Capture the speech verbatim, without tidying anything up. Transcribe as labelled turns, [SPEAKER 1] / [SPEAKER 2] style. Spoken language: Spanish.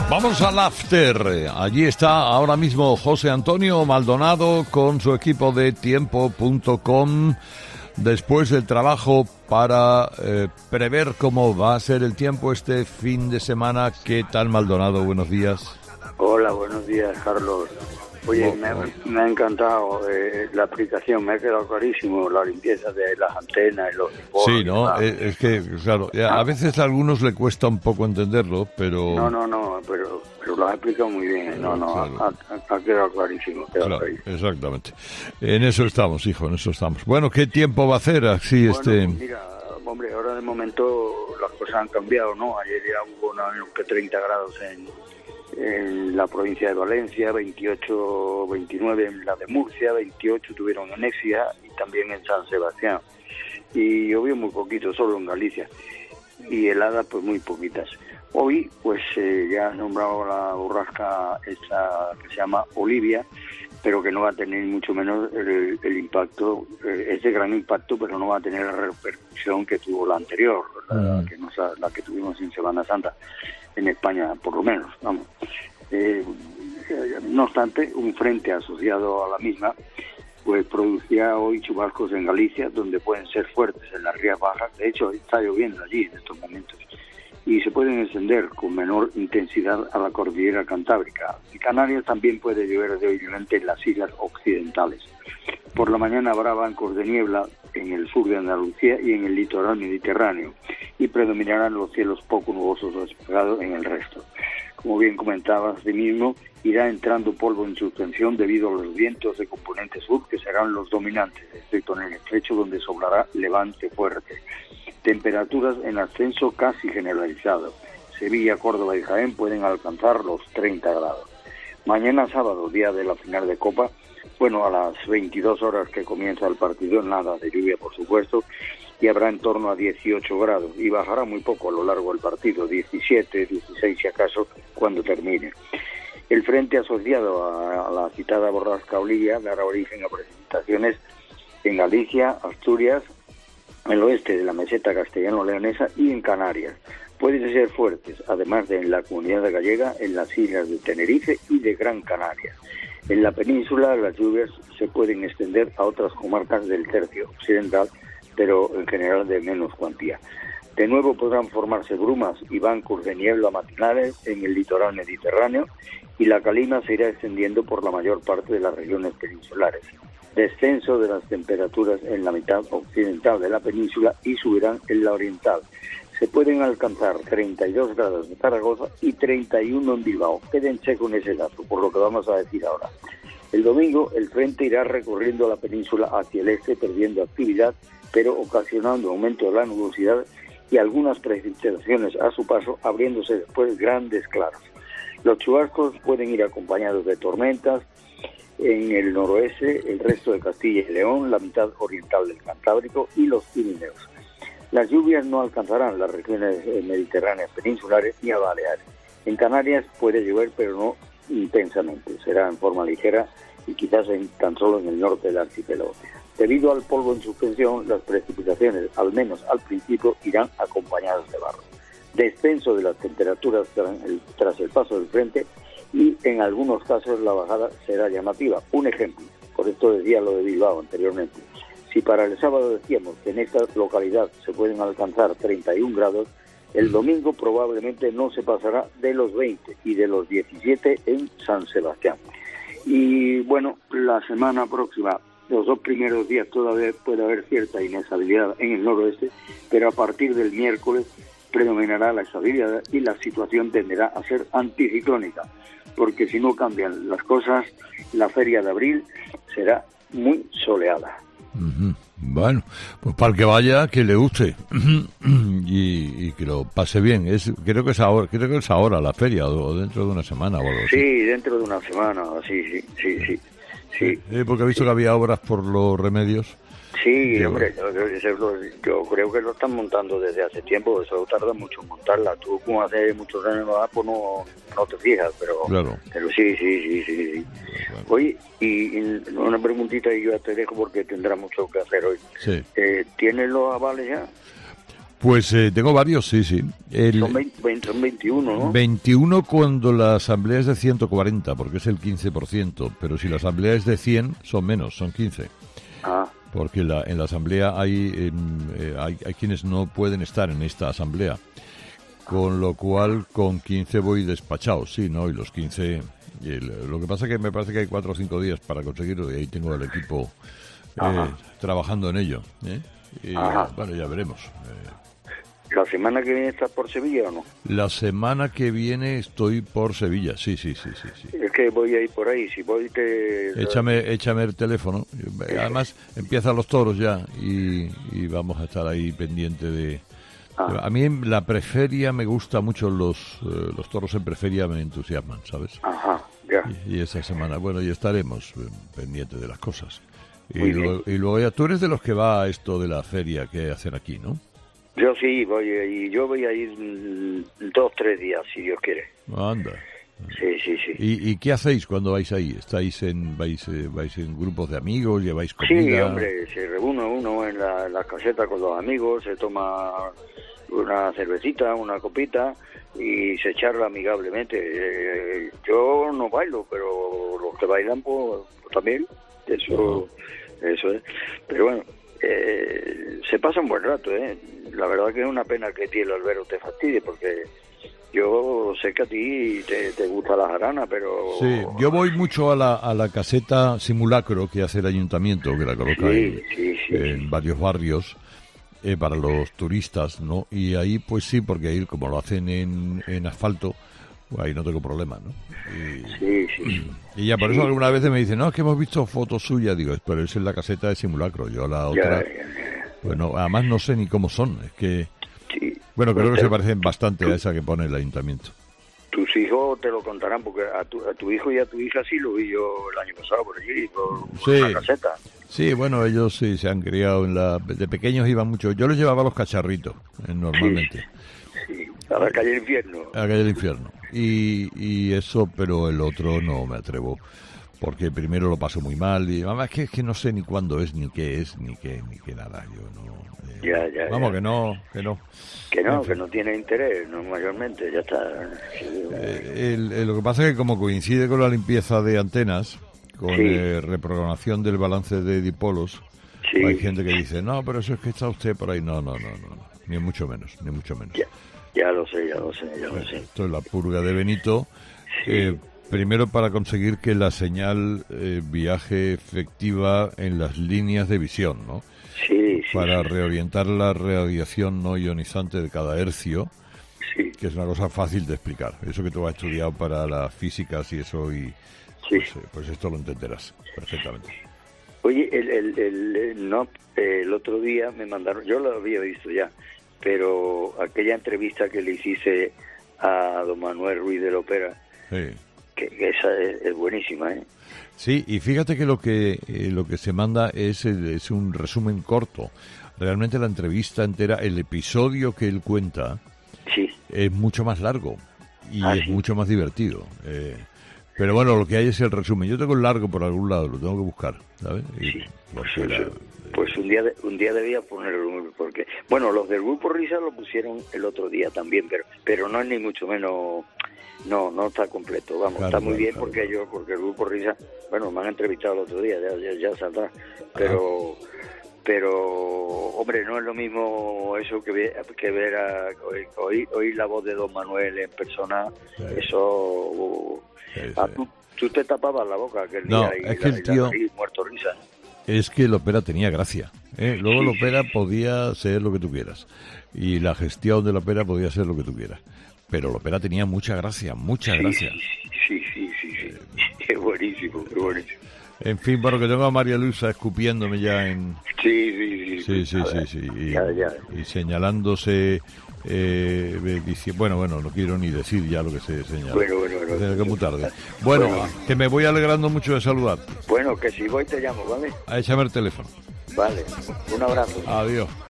[SPEAKER 1] Vamos al after. Allí está ahora mismo José Antonio Maldonado con su equipo de tiempo punto com después del trabajo para eh, prever cómo va a ser el tiempo este fin de semana. ¿Qué tal, Maldonado? Buenos días.
[SPEAKER 2] Hola, buenos días, Carlos. Oye, oh, me, ha, me ha encantado eh, la aplicación, me ha quedado clarísimo la limpieza de las antenas y los tipos.
[SPEAKER 1] Sí, ¿no? Es, es que, claro, a veces a algunos le cuesta un poco entenderlo, pero...
[SPEAKER 2] No, no, no, pero, pero lo has explicado muy bien. No, no, claro. ha, ha quedado clarísimo. Quedado
[SPEAKER 1] claro,
[SPEAKER 2] clarísimo.
[SPEAKER 1] Exactamente. En eso estamos, hijo, en eso estamos. Bueno, ¿qué tiempo va a hacer así
[SPEAKER 2] bueno,
[SPEAKER 1] este...?
[SPEAKER 2] Pues mira, hombre, ahora de momento las cosas han cambiado, ¿no? Ayer ya hubo no, que treinta grados en... en la provincia de Valencia, veintiocho, veintinueve en la de Murcia, veintiocho tuvieron en Écija y también en San Sebastián. Y llovió muy poquito, solo en Galicia. Y heladas, pues muy poquitas. Hoy, pues eh, ya has nombrado la borrasca esa que se llama Olivia, pero que no va a tener mucho menos el, el impacto, eh, es de gran impacto, pero no va a tener la repercusión que tuvo la anterior, la, uh-huh. que nos, la que tuvimos en Semana Santa. En España, por lo menos, vamos. Eh, no obstante, un frente asociado a la misma, pues producirá hoy chubascos en Galicia, donde pueden ser fuertes en las Rías Bajas. De hecho, está lloviendo allí en estos momentos. Y se pueden extender con menor intensidad a la cordillera cantábrica. En Canarias también puede llover débilmente en las islas occidentales. Por la mañana habrá bancos de niebla en el sur de Andalucía y en el litoral mediterráneo, y predominarán los cielos poco nubosos despejados en el resto. Como bien comentabas de mismo, irá entrando polvo en suspensión debido a los vientos de componente sur, que serán los dominantes, excepto en el estrecho, donde soplará levante fuerte. Temperaturas en ascenso casi generalizado. Sevilla, Córdoba y Jaén pueden alcanzar los treinta grados. Mañana sábado, día de la final de Copa, bueno, a las veintidós horas que comienza el partido, nada de lluvia, por supuesto, y habrá en torno a dieciocho grados, y bajará muy poco a lo largo del partido, diecisiete, dieciséis si acaso, cuando termine. El frente asociado a la citada borrasca Olivia dará origen a precipitaciones en Galicia, Asturias, en el oeste de la meseta castellano-leonesa y en Canarias. Pueden ser fuertes, además de en la Comunidad Gallega, en las islas de Tenerife y de Gran Canaria. En la península las lluvias se pueden extender a otras comarcas del tercio occidental, pero en general de menos cuantía. De nuevo podrán formarse brumas y bancos de niebla matinales en el litoral mediterráneo, y la calima se irá extendiendo por la mayor parte de las regiones peninsulares. Descenso de las temperaturas en la mitad occidental de la península y subirán en la oriental. Se pueden alcanzar treinta y dos grados en Zaragoza y treinta y uno en Bilbao. Quédense con ese dato, por lo que vamos a decir ahora. El domingo el frente irá recorriendo la península hacia el este, perdiendo actividad, pero ocasionando aumento de la nubosidad y algunas precipitaciones a su paso, abriéndose después grandes claros. Los chubascos pueden ir acompañados de tormentas en el noroeste, el resto de Castilla y León, la mitad oriental del Cantábrico y los Pirineos. Las lluvias no alcanzarán las regiones mediterráneas peninsulares ni a Baleares. En Canarias puede llover, pero no intensamente. Será en forma ligera y quizás en, tan solo en el norte del archipiélago. Debido al polvo en suspensión, las precipitaciones, al menos al principio, irán acompañadas de barro. Descenso de las temperaturas tras el, tras el paso del frente, y en algunos casos la bajada será llamativa. Un ejemplo, por esto decía lo de Bilbao anteriormente. Si para el sábado decíamos que en esta localidad se pueden alcanzar treinta y un grados, el domingo probablemente no se pasará de los veinte y de los diecisiete en San Sebastián. Y bueno, la semana próxima, los dos primeros días todavía puede haber cierta inestabilidad en el noroeste, pero a partir del miércoles predominará la estabilidad y la situación tenderá a ser anticiclónica, porque si no cambian las cosas, la feria de abril será muy soleada.
[SPEAKER 1] Uh-huh. Bueno, pues para el que vaya, que le guste y, y que lo pase bien. Es, creo que es ahora, creo que es ahora la feria, o dentro de una semana o algo así.
[SPEAKER 2] Sí, dentro de una semana, sí, sí, sí, sí. Sí,
[SPEAKER 1] sí, porque he visto sí. que había obras por los remedios.
[SPEAKER 2] Sí, sí, hombre, yo, yo, yo creo que lo están montando desde hace tiempo, eso tarda mucho en montarla. Tú, como hace muchos años más, pues no, no te fijas, pero,
[SPEAKER 1] claro.
[SPEAKER 2] pero sí, sí, sí, sí. sí. Bueno. Oye, y, y una preguntita y yo ya te dejo porque tendrá mucho que hacer hoy.
[SPEAKER 1] Sí.
[SPEAKER 2] Eh, ¿Tienes los avales ya?
[SPEAKER 1] Pues eh, tengo varios, sí, sí. El,
[SPEAKER 2] son, veinte, son veintiuno, ¿no?
[SPEAKER 1] veintiuno cuando la asamblea es de ciento cuarenta, porque es el quince por ciento, pero si la asamblea es de cien, son menos, son quince.
[SPEAKER 2] Ah.
[SPEAKER 1] Porque la, en la asamblea hay, eh, hay, hay quienes no pueden estar en esta asamblea, con lo cual con quince voy despachado, sí, ¿no? Y los quince... El, lo que pasa es que me parece que hay cuatro o cinco días para conseguirlo y ahí tengo al equipo eh, trabajando en ello. ¿eh? Y, bueno, ya veremos. Eh,
[SPEAKER 2] ¿La semana que viene estás por Sevilla o no?
[SPEAKER 1] La semana que viene estoy por Sevilla, sí, sí, sí, sí. sí.
[SPEAKER 2] Es que voy a ir por ahí, si voy te...
[SPEAKER 1] Échame, échame el teléfono. Además, empiezan los toros ya y, y vamos a estar ahí pendiente de... Ah. A mí la preferia me gusta mucho, los eh, los toros en preferia me entusiasman, ¿sabes?
[SPEAKER 2] Ajá, ya.
[SPEAKER 1] Y, y esa semana, bueno, y estaremos eh, pendientes de las cosas. Y luego, y luego ya, tú eres de los que va a esto de la feria que hacen aquí, ¿no?
[SPEAKER 2] Yo sí, voy y yo voy a ir dos, tres días, si Dios quiere.
[SPEAKER 1] Anda.
[SPEAKER 2] Sí, sí, sí.
[SPEAKER 1] ¿Y, y qué hacéis cuando vais ahí? ¿Estáis en vais eh, vais en grupos de amigos? ¿Lleváis comida?
[SPEAKER 2] Sí, hombre, se reúne uno en la, la caseta con los amigos, se toma una cervecita, una copita y se charla amigablemente. Eh, yo no bailo, pero los que bailan, pues, pues también, eso, uh-huh. eso es. Pero bueno, eh, se pasa un buen rato, ¿eh? La verdad que es una pena que tío el albero te fastidie, porque yo sé que a ti te, te gusta la jarana, pero...
[SPEAKER 1] Sí, yo voy mucho a la, a la caseta simulacro que hace el ayuntamiento, que la coloca
[SPEAKER 2] sí,
[SPEAKER 1] en,
[SPEAKER 2] sí, sí,
[SPEAKER 1] en
[SPEAKER 2] sí.
[SPEAKER 1] varios barrios, eh, para los turistas, ¿no? Y ahí, pues sí, porque ahí, como lo hacen en, en asfalto, pues ahí no tengo problema, ¿no? Y,
[SPEAKER 2] sí, sí.
[SPEAKER 1] Y ya por
[SPEAKER 2] sí.
[SPEAKER 1] eso alguna vez me dicen, no, es que hemos visto fotos suyas, digo, pero es en la caseta de simulacro, yo la otra...
[SPEAKER 2] Ya, ya, ya.
[SPEAKER 1] Bueno, además no sé ni cómo son, es que...
[SPEAKER 2] Sí.
[SPEAKER 1] Bueno, creo
[SPEAKER 2] Pues
[SPEAKER 1] que
[SPEAKER 2] te,
[SPEAKER 1] se parecen bastante
[SPEAKER 2] tú,
[SPEAKER 1] a esa que pone el ayuntamiento.
[SPEAKER 2] Tus hijos te lo contarán, porque a tu, a tu hijo y a tu hija sí lo vi yo el año pasado por allí, por, por
[SPEAKER 1] sí.
[SPEAKER 2] una caseta.
[SPEAKER 1] Sí, bueno, ellos sí se han criado en la... De pequeños iban mucho. Yo les llevaba los cacharritos, eh, normalmente.
[SPEAKER 2] Sí, sí, a la calle del infierno.
[SPEAKER 1] A la calle del infierno. Y, y eso, pero el otro no me atrevo. Porque primero lo paso muy mal y además que es que no sé ni cuándo es, ni qué es, ni qué, ni qué nada. Yo no... Eh,
[SPEAKER 2] ya, ya,
[SPEAKER 1] vamos,
[SPEAKER 2] ya.
[SPEAKER 1] que no, que no.
[SPEAKER 2] Que no, que no tiene interés, no mayormente, ya está.
[SPEAKER 1] Eh, el, el, lo que pasa es que como coincide con la limpieza de antenas, con
[SPEAKER 2] sí.
[SPEAKER 1] eh, reprogramación del balance de dipolos, sí. Hay gente que dice, no, pero eso es que está usted por ahí. No, no, no, no, no. Ni mucho menos, ni mucho menos.
[SPEAKER 2] Ya, ya lo sé, ya lo sé, ya lo sé.
[SPEAKER 1] Esto es la purga de Benito. Sí. Eh, primero para conseguir que la señal eh, viaje efectiva en las líneas de visión, ¿no?
[SPEAKER 2] Sí, sí.
[SPEAKER 1] Para
[SPEAKER 2] sí.
[SPEAKER 1] reorientar la radiación no ionizante de cada hercio,
[SPEAKER 2] sí.
[SPEAKER 1] que es una cosa fácil de explicar. Eso que tú has estudiado para las físicas y eso, y
[SPEAKER 2] sí.
[SPEAKER 1] pues, eh, pues esto lo entenderás perfectamente.
[SPEAKER 2] Oye, el, el, el, el, no, el otro día me mandaron, yo lo había visto ya, pero aquella entrevista que le hiciste a don Manuel Ruiz de la Ópera,
[SPEAKER 1] sí.
[SPEAKER 2] que, que esa es, es buenísima, ¿eh?
[SPEAKER 1] Sí, y fíjate que lo que eh, lo que se manda es, es un resumen corto. Realmente la entrevista entera, el episodio que él cuenta,
[SPEAKER 2] sí.
[SPEAKER 1] es mucho más largo y
[SPEAKER 2] ah,
[SPEAKER 1] es
[SPEAKER 2] sí.
[SPEAKER 1] mucho más divertido. Eh, pero bueno, lo que hay es el resumen. Yo tengo el largo por algún lado, lo tengo que buscar, ¿sabes? Y,
[SPEAKER 2] sí.
[SPEAKER 1] pues,
[SPEAKER 2] pues,
[SPEAKER 1] era,
[SPEAKER 2] pues un día de, un día debía ponerlo, porque bueno, los del Grupo Risa lo pusieron el otro día también, pero pero no es ni mucho menos. No, no está completo, vamos, claro, está muy claro, bien claro. porque yo, porque el Grupo Risa, bueno, me han entrevistado el otro día, ya, ya, ya saldrá, pero, ah. pero, hombre, no es lo mismo eso que ver, que ver a, oír, oír la voz de don Manuel en persona, sí. eso, uh, sí, sí. Ah, tú, tú te tapabas la boca aquel
[SPEAKER 1] no,
[SPEAKER 2] día y,
[SPEAKER 1] es que
[SPEAKER 2] la,
[SPEAKER 1] el tío,
[SPEAKER 2] y la, muerto risa.
[SPEAKER 1] Es que el ópera tenía gracia, ¿eh? Luego
[SPEAKER 2] sí,
[SPEAKER 1] el ópera podía ser lo que tú quieras, y la gestión del ópera podía ser lo que tú quieras. Pero la ópera tenía mucha gracia, mucha
[SPEAKER 2] sí,
[SPEAKER 1] gracia.
[SPEAKER 2] Sí, sí, sí, sí. Qué buenísimo, qué buenísimo.
[SPEAKER 1] En fin, bueno, que tengo a María Luisa escupiéndome ya en...
[SPEAKER 2] Sí, sí,
[SPEAKER 1] sí. Sí, sí, sí, sí. Y,
[SPEAKER 2] ya, ya.
[SPEAKER 1] y señalándose... Eh, dice, bueno, bueno, no quiero ni decir ya lo que se señala.
[SPEAKER 2] Bueno, bueno, bueno.
[SPEAKER 1] Que es muy tarde. Bueno, bueno, que me voy alegrando mucho de saludarte.
[SPEAKER 2] Bueno, que si voy te llamo, ¿vale?
[SPEAKER 1] A échame el teléfono.
[SPEAKER 2] Vale, un abrazo.
[SPEAKER 1] Adiós.